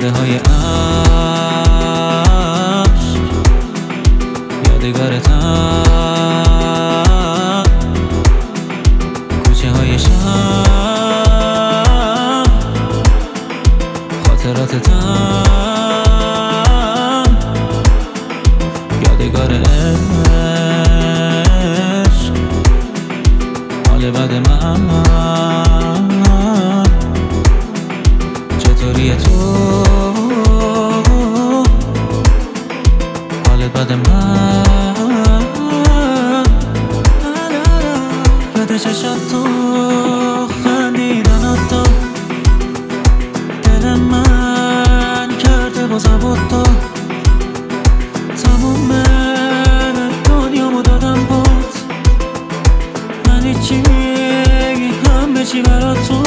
باده های عشق یادگارتم، کوچه های شهر خاطراتتم، یادگار عشق حال بد من. چطوری تو حال بد من؟ یاد چشم تو خندیدنت تو دل من کرده با زبط تو، تموم دنیامو دادم باز، من هیچی همه چی برات تو.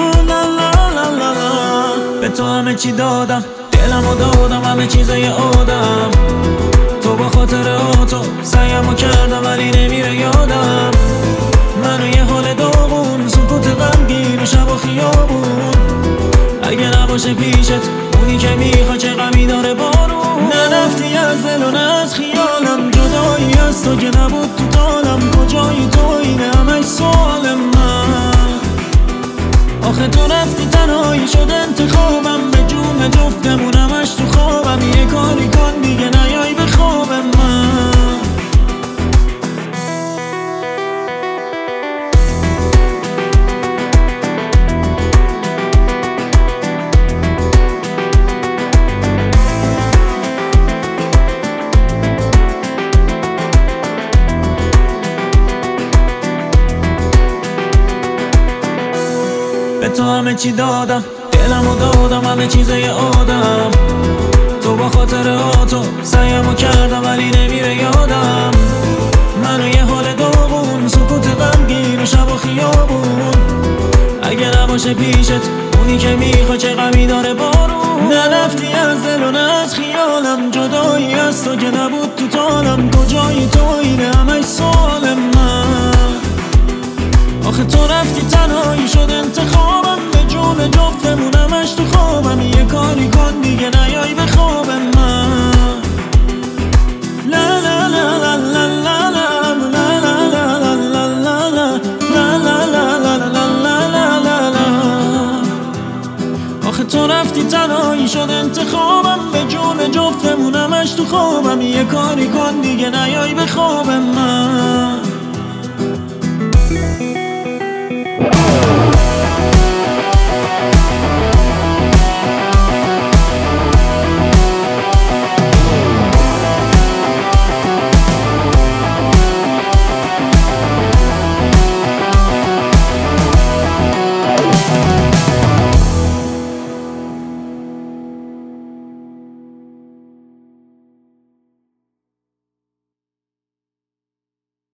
به تو همه چی دادم، دلمو دادم، همه چیزای آدم. تو با خاطراتو سعیمو کردم ولی نمیره یادم. منو یه حال داغون، سکوت غمگین و شب و خیابون. اگه نباشه پیشت اونی که میخوا، چه غمی داره بارون. نرفتی از دل و نه از خیالم، جدایی از تو که نبود تو طالم. کجایی تو اینه همش سوال من. آخه تو رفتی تنهایی شد انتخابم، به جون جفتمون همش تو خوابم. یه کاری کن دیگه نیای به خواب من. به تو همه چی دادم، دلمو دادم، همه چیزای آدم. تو با خاطراتو سعیمو کردم ولی نمیره یادم. منو یه حال داغون، سکوت غمگین و شب و خیابون. اگه نباشه پیشت اونی که میخوا، چه غمی داره بارون. نرفتی از دل و نه از خیالم، جدایی از تو که نبود تو طالم. کجایی تو اینه همش سوال من. آخه تو رفتی تنهایی شد انتخابم، به جون جفتمون همش تو خوابم. یه کاری کن دیگه نیای به خواب من. لا لا لا لا لا لا لا لا لا لا لا لا. آخه تو رفتی تنهایی شد انتخابم، به جون جفتمون همش تو خوابم. یه کاری کن دیگه نیای به خواب من.